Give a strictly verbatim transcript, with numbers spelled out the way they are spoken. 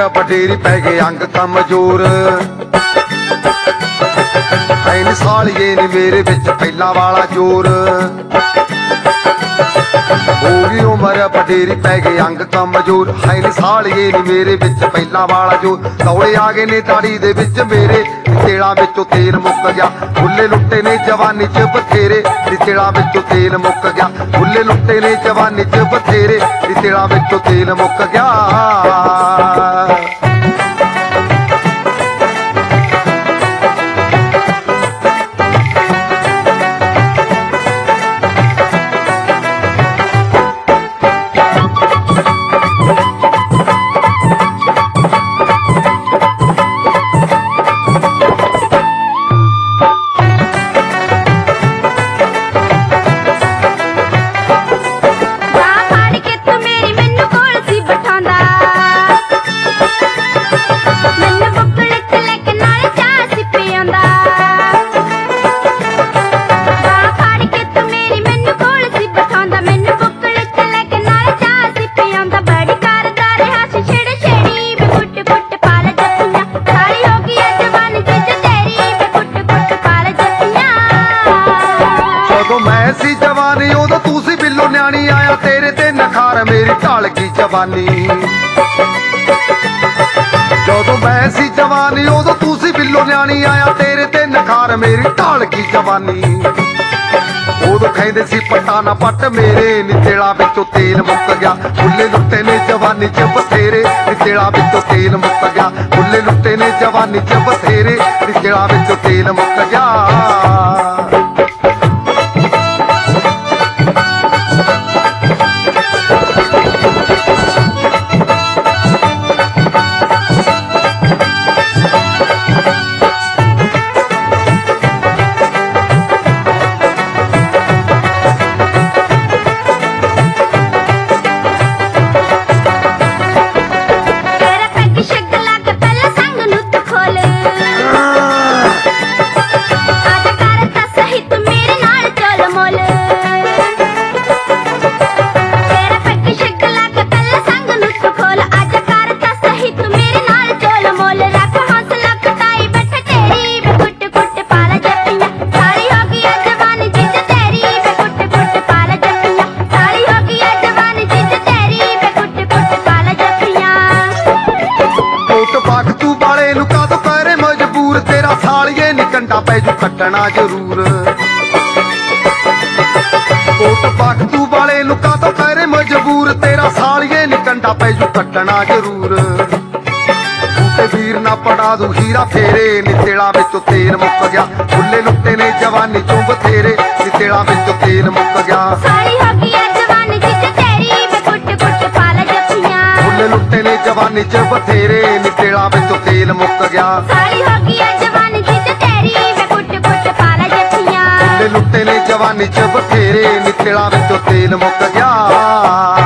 बडेरी पै गए अंग कमजोर है नी सालिए नी मेरे बिच पहला वाला जोर हो गई उम्र बडेरी पै गए अंग कमजोर है नी सालिए नी मेरे बिच पहला वाला जोर दौड़े आ गए ने दाड़ी दे बिच मेरे तेला बिचों तेल मुक गया बुले लुट्टे ने जवानी च बथेरे तेला बिचों तेल मुक गया बुले लुट्टे ने जवानी च बथेरे तेला बिचों तेल मुक गया। जवानी उदो तू सी बिल्लो न्याणी आया तेरे ते नखार मेरी ढाल की जवानी जदों मैं सी जवानी उदो तू सी बिल्लो न्याणी आया तेरे ते नखार मेरी ढाल की जवानी उदो कहंदे सी पट्टा ना पट मेरे नितेला विचों तेल मुक गया बुले लुट्टे ने जवानी च बथेरे नितेला विचों तेल मुक गया बुले लुट्टे ने जवानी च बथेरे नितेला विचों तेल मुक गया। सालिए नी कंडा पैजू कट्टना जरूर कोट पाक तू वाले लुका तो करे मजबूर तेरा सालिए नी कंडा पैजू कट्टना जरूर बूटे वीर ना पड़ा दू हीरा फेरे नितेला विचों तेल मुक गया बुले लुट्टे ने जवानी चों बथेरे नितेला विचों तेल मुक गया। बुले लुट्टे ने जवानी च बथेरे नितेला विचों तेल मुक गया लुट्टे ने जवानी च बथेरे नितेला विचों तेल मुक गया।